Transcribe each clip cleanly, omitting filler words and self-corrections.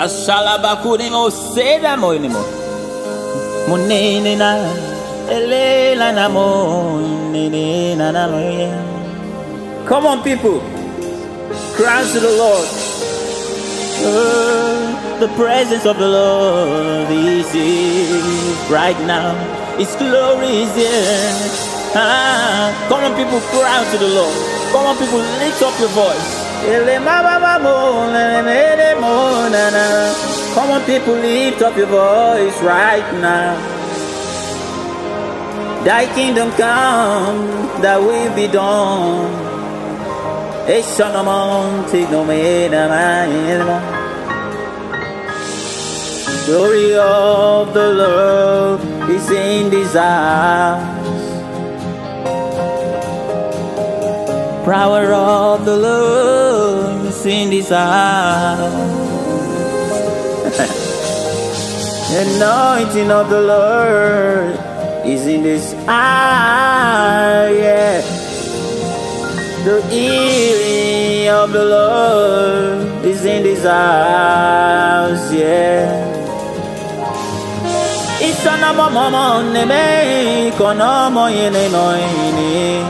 Ashalabakunimo seda moinimo. Munene na elela na monene na na moye. Come on, people, cry to the Lord. The presence of the Lord is here right now. His glory is here. Come on, people, cry to the Lord. Come on, people, lift up your voice. Come on, people, lift up your voice right now. Thy kingdom come, thy will be done. Glory of the Lord is in this house. Power of the Lord is in this house. Anointing of the Lord is in this house. Yeah. The healing of the Lord is in this house. Yeah. It's on a mama neme kono yene moini.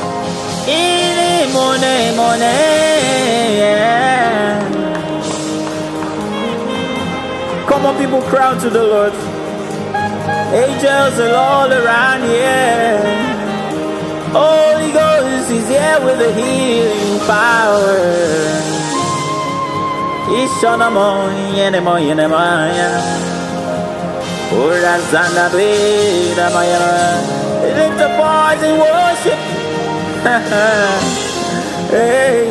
Yeah. Come on, people, crowd to the Lord. Angels are all around here. Holy Ghost is here with the healing power. Lift up voice and worship. Hey,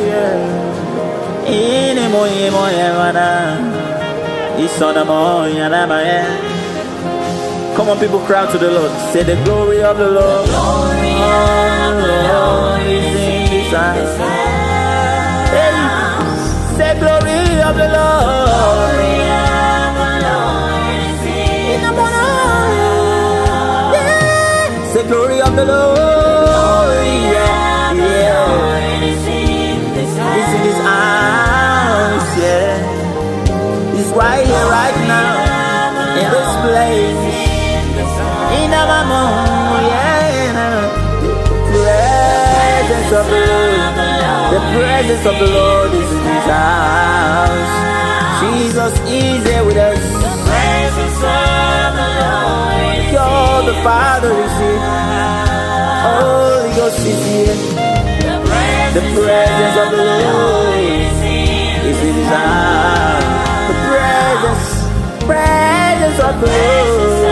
come on, people, crowd to the Lord. Say the glory of the Lord. The glory of the Lord is in this house. Hey, say glory of the Lord. Say glory of the Lord. Right here, right now, in this place, in our moment, the presence of the Lord is in this house. Jesus is here with us. God the Father is here. Holy Ghost is here. The presence of the Lord is in this house. Presence of the Lord.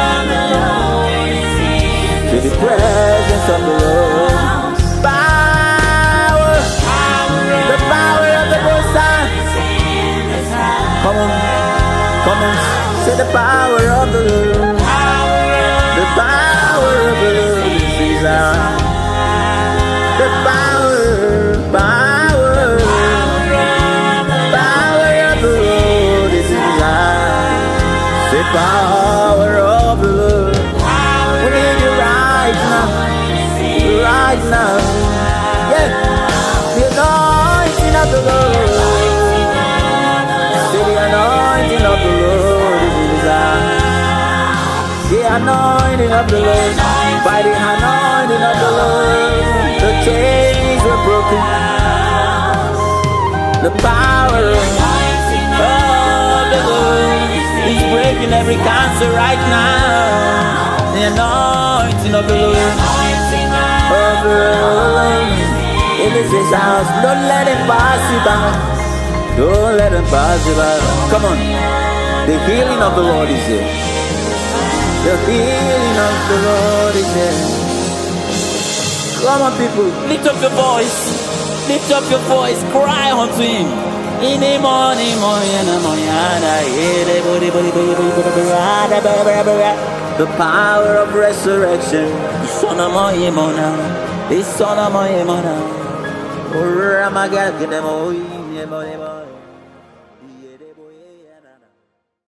To the presence of the Lord. Power. The power of the Most High. Come on. Come on. Say the power of the Lord. The power of the Lord is desire. The power. Power of the Lord. We need you right now. Right now. Yeah. The anointing of the Lord. Say the anointing of the Lord is in his eyes. The anointing of the Lord. By the anointing of the Lord, the chains were broken. The power of the Lord is breaking every cancer right now. The anointing of the Lord. It is his house. Don't let him pass you by. Don't let him pass you by. Come on. The healing of the Lord is here. The healing of the Lord is here. Come on, people. Lift up your voice. Lift up your voice. Cry unto him. In the morning, the power of resurrection. The son of my